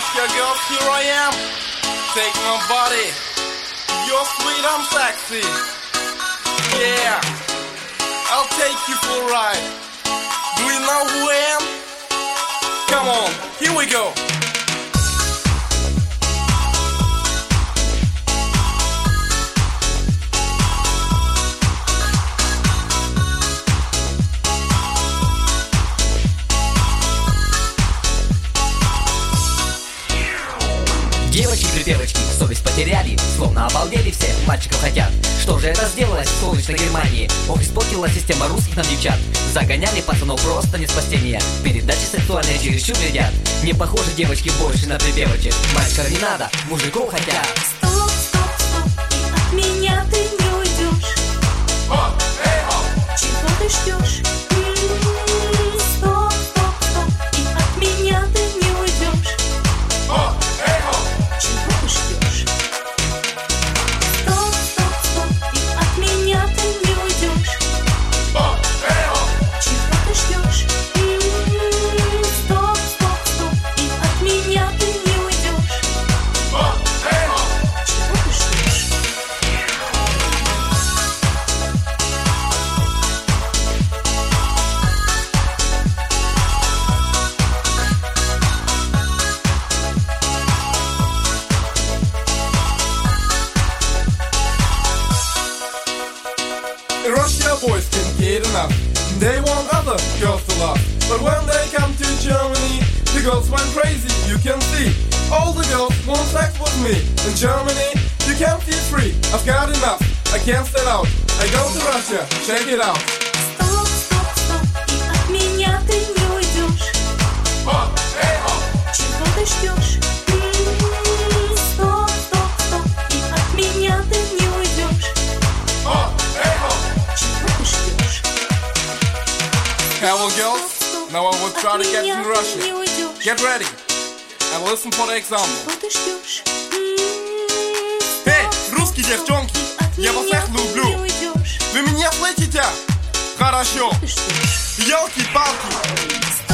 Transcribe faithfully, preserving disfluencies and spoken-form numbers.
Russia girls, here I am. Take my body. You're sweet, I'm sexy. Yeah, I'll take you for a ride. Do you know who I am? Come on, here we go. Девочки-припевочки совесть потеряли, словно обалдели все, мальчиков хотят. Что же это сделалось в солнечной Германии? Ох, испортила система русских нам девчат. Загоняли пацанов просто не спасения. Передачи сексуальные чересчур глядят. Не похожи девочки больше на припевочек. Мальчиков не надо, мужиков хотят. Стоп, стоп, стоп, и от меня ты не уйдешь. О, эй, о. Чего ты ждешь? М-м-м, стоп, стоп, стоп, и от меня ты не уйдешь. О, эй, о. Чего ты ждешь? Стоп, стоп, стоп, и от меня ты не уйдешь. О, эй, о. Чего ты ждешь? М-м-м, стоп, стоп, стоп, и от меня ты не уйдешь. О, эй, о. Чего ты ждешь? Russia boys can't get enough. They want other girls to love. But when they come to Germany, the girls went crazy, you can see. All the girls want sex with me. In Germany, you can't feel free. I've got enough, I can't stand out. I go to Russia, check it out. Стоп, стоп, стоп, и от меня ты не уйдешь. О, эй, о. Чего ты ждешь? М-м-м, стоп, стоп, стоп, и от меня ты не уйдешь. О, эй, о. Чего ты ждешь? Hello girls, now I will try to От get меня to ты Russia. не уйдешь. Get ready and listen for the example. Чего ты ждешь? М-м-м, Эй, стоп, русские стоп, девчонки, от я вас меня всех ты люблю. не уйдешь. Вы меня слышите? Хорошо. Ты ждешь? Ёлки-палки.